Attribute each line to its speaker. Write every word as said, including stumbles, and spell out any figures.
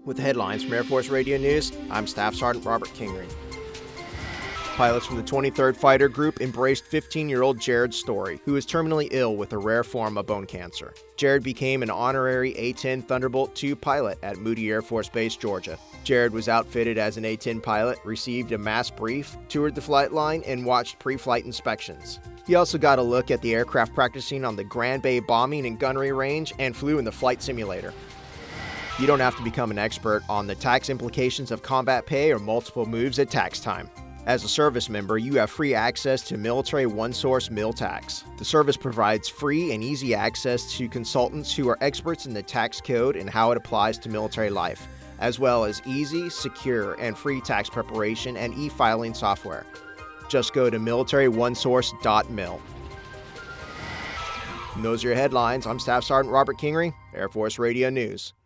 Speaker 1: With the headlines from Air Force Radio News, I'm Staff Sergeant Robert Kingery. Pilots from the twenty-third Fighter Group embraced fifteen-year-old Jared Story, who is terminally ill with a rare form of bone cancer. Jared became an honorary A ten Thunderbolt two pilot at Moody Air Force Base, Georgia. Jared was outfitted as an A ten pilot, received a mass brief, toured the flight line, and watched pre-flight inspections. He also got a look at the aircraft practicing on the Grand Bay Bombing and Gunnery Range and flew in the flight simulator. You don't have to become an expert on the tax implications of combat pay or multiple moves at tax time. As a service member, you have free access to Military OneSource Mil Tax. The service provides free and easy access to consultants who are experts in the tax code and how it applies to military life, as well as easy, secure, and free tax preparation and e-filing software. Just go to military one source dot mil. And those are your headlines. I'm Staff Sergeant Robert Kingery, Air Force Radio News.